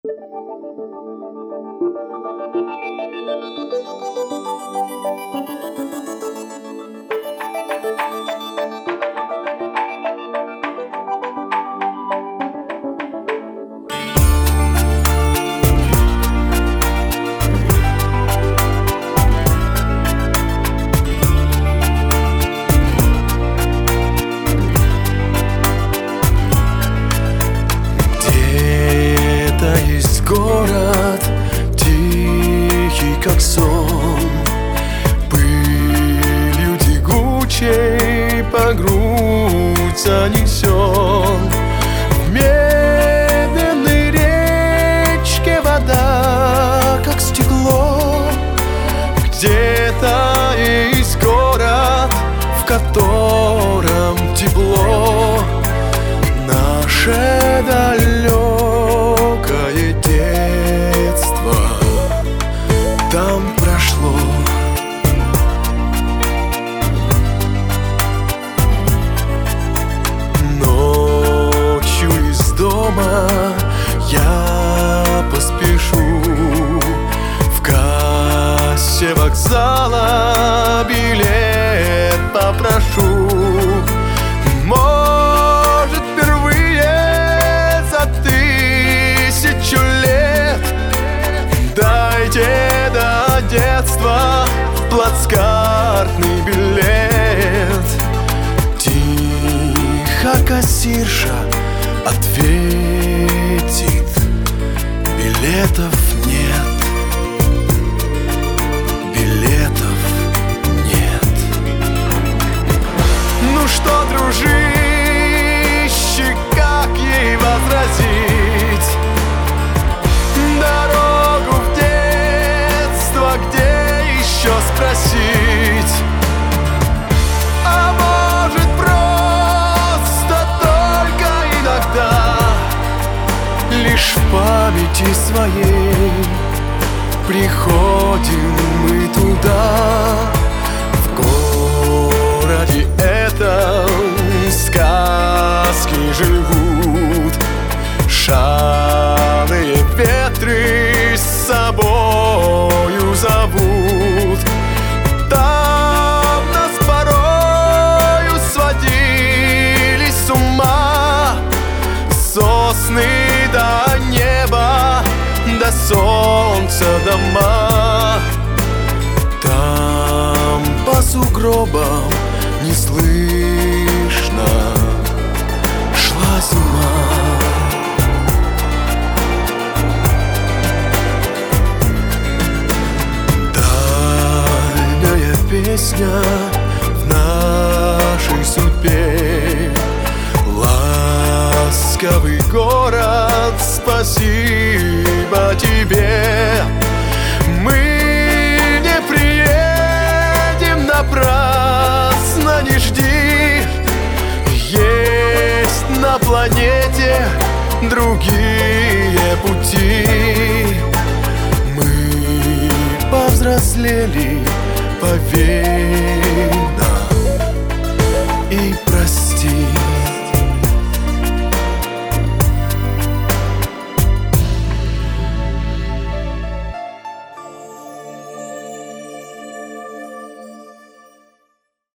Где-то есть город, тихий как сон, пылью тягучей по грудь занесен. В медленной речке вода, как стекло. Где-то есть город, в котором тепло. Наше далекое детство там прошло. Ночью из дома я поспешу, в кассе вокзала билет попрошу. Может, впервые за 1000 лет дайте до детства плацкартный билет. Тихо кассирша ответит: билетов нет, билетов нет. Ну что, дружище, как ей возразить? Дорогу в детство где еще спросить? А может, просто только иногда лишь в памяти своей приходим мы туда. В городе этом сказки живут, шалые ветры с собою зовут. Там нас порою сводили с ума сосны до неба, до солнца дома. Там по сугробам не слышно шла зима. Дальняя песня в нашей судьбе. Ласковый город, спасибо тебе. Мы не приедем напрасно, не жди. Есть на планете другие пути. Мы повзрослели, поверь.